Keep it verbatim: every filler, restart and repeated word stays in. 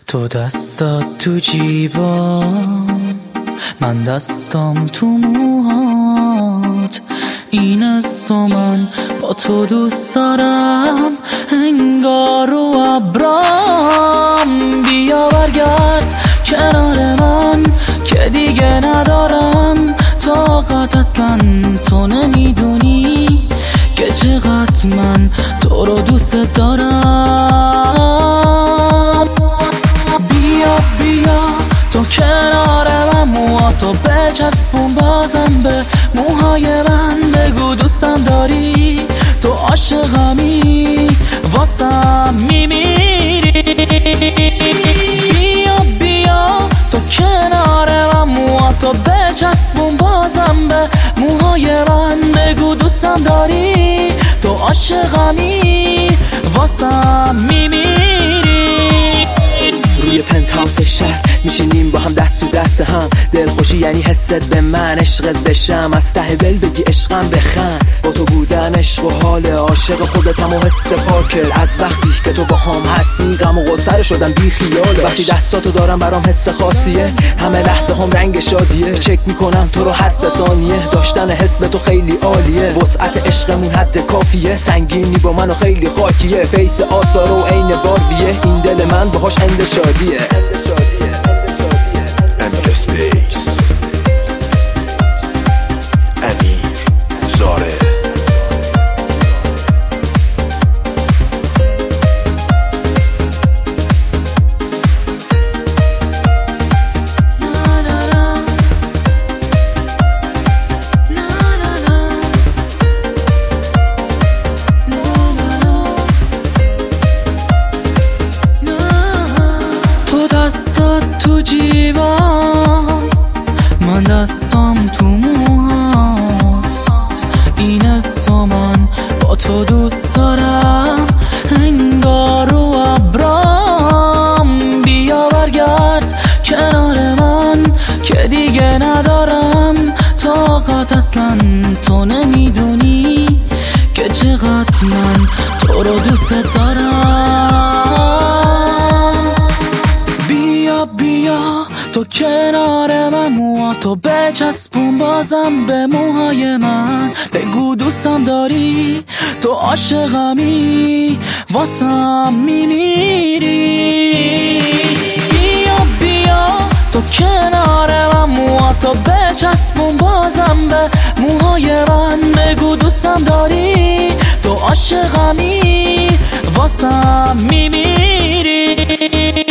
تو دستات تو جیبا، من دستم تو موهات. این است و من با تو دوست دارم، انگار رو ابرام. بیا برگرد کنار من که دیگه ندارم طاقت. اصلا تو نمیدونی که چقدر من تو رو دوست دارم. بیا بیا تو کنار من، موهاتو بچسبون بازم به موهای من. بگو دوستم داری، تو عاشقمی، واسم میمیری. بیا بیا تو کنار من، موهاتو بچسبون بازم به موهای من. بگو دوستم داری، تو عاشقمی، واسم میمیری. روی پنت هاوس شهر میشینیم با هم دست تو دست هم. دلخوشی یعنی حست به من، عشقت بشم از ته دل بگی عشقم بخند. با تو بودن عشق و حال عاشق خودتم و حس پاکل. از وقتی که تو با هم هستی غم و غصه شدم بی خیالش. وقتی دستاتو دارم برام حس خاصیه، همه لحظه هم رنگ شادیه. چک میکنم تو رو هر سه ثانیه، داشتن حس به تو خیلی عالیه. وسعت عشقمون حد کافیه، سنگینی با منو خیلی خاکیه. فیس آثار و عین باربیه، این دل من باهاش اند شادیه. امیر اسپیس، امیر زاره. دستات تو جیبا، من دستم تو موهات. این است و من با تو دوست دارم، انگار رو ابرام. بیا برگرد کنار من که دیگه ندارم طاقت. اصلا تو نمیدونی که چقدر من تو رو دوست دارم. بیا بیا تو کنار من، موهاتو بچسبون بازم به موهای من. بگو دوستم داری، تو عاشقمی، واسم میمیری. بیا بیا تو کنار من، موهاتو بچسبون بازم به موهای من. بگو دوستم داری، تو عاشقمی، واسم میمیری.